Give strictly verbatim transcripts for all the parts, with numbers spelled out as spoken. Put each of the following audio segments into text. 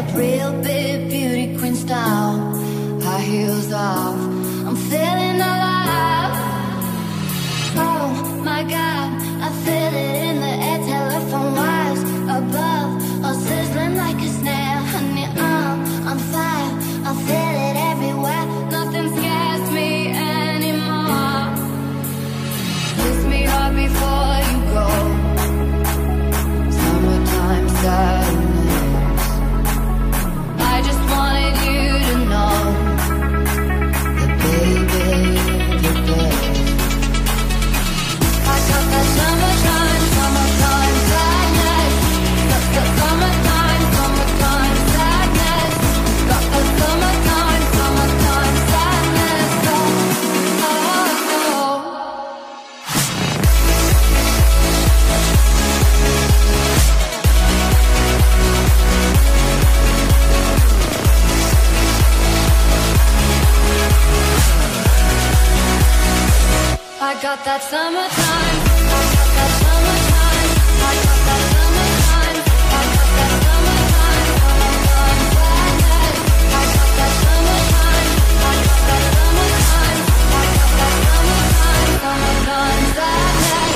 up real big, beauty queen style. High heels off, I'm feeling alive. Oh my God, I feel it in the air, telephone wires above, all sizzling like a snare. Honey, I'm on fire, I feel it everywhere. Nothing scares me anymore. Kiss me hard before you go. Summertime sadness. I just wanted you to know that baby, you're the best. I got that summertime, summertime sadness. Got the summertime, summertime sadness. Got the summertime, summertime sadness. Oh, oh, oh. I got that summertime. I got that summertime. I got that summertime. I got that summertime. Summertime sadness. I got that summertime. I got that summertime. I got that summertime. Summertime sadness.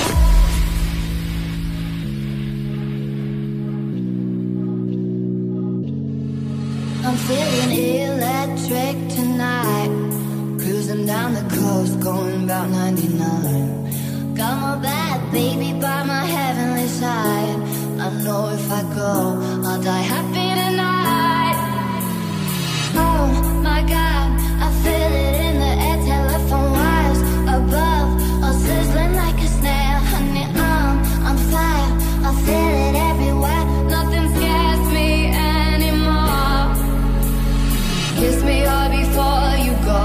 I'm feeling electric tonight. Cruising down the coast, going about ninety-nine. Got my bad baby by my heavenly side. I know if I go, I'll die happy tonight. Oh my God, I feel it in the air, telephone wires above, all sizzling like a snare. Honey, I'm on fire, I feel it everywhere. Nothing scares me anymore. Kiss me hard before you go.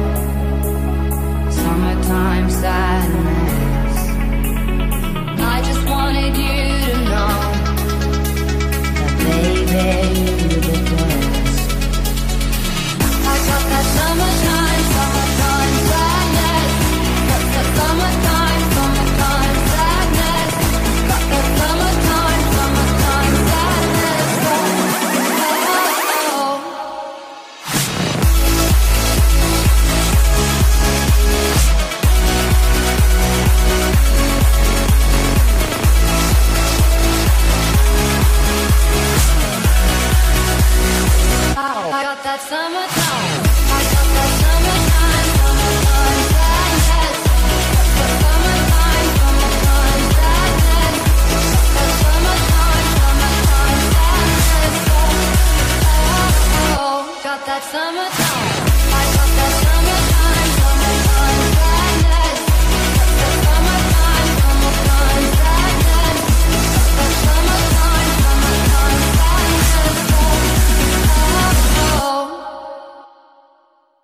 Summertime sadness. I just wanted you to know that baby, you're the best. I got that summertime, summertime sadness. Got that summertime, summertime sadness. Got that summertime, summertime sadness. Oh, oh, oh. I got that summertime. I got that summertime, summertime sadness. Got that summertime, summertime sadness. Got that summertime, summertime sadness. Oh, oh, oh. Got that summertime.